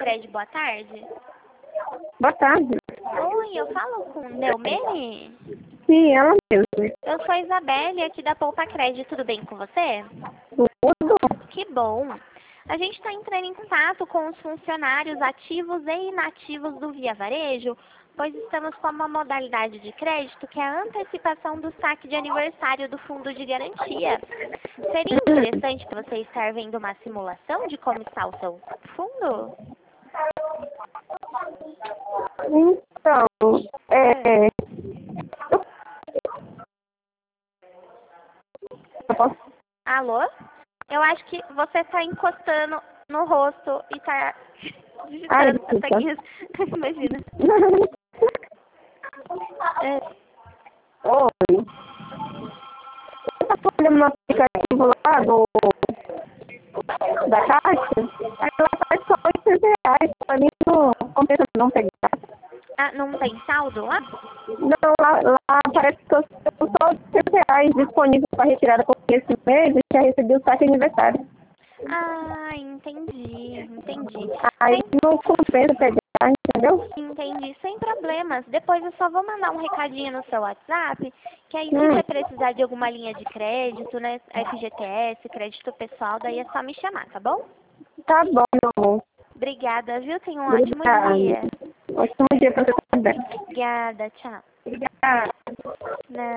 Cicred, boa tarde. Boa tarde. Oi, eu falo com Neumene? Sim, ela mesma. Eu sou a Isabelle, aqui da Poupa Cred, tudo bem com você? Tudo? Que bom. A gente está entrando em contato com os funcionários ativos e inativos do Via Varejo, pois estamos com uma modalidade de crédito que é a antecipação do saque de aniversário do fundo de garantia. Seria interessante para você estar vendo uma simulação de como está o seu fundo? Então, eu posso... Alô? Eu acho que você está encostando no rosto e está digitando essa guia. Imagina. Oi. Eu estou olhando no aplicativo lá da Caixa, aí ela faz só R$ 800. Para mim não compensa não pegar. Ah, não tem saldo lá? Não, lá parece que eu tenho só R$ 800 disponível para retirada, porque esse mês eu já recebi o saque de aniversário. Ah, entendi. Aí não compensa pegar, entendeu? Entendi, sem problemas. Depois eu só vou mandar um recadinho no seu WhatsApp, que aí se você precisar de alguma linha de crédito, né, FGTS, crédito pessoal, daí é só me chamar, tá bom? Tá bom, meu amor. Obrigada, viu? Tenha um ótimo Obrigada. dia. Ótimo dia para você também. Obrigada, tchau. Obrigada. Não.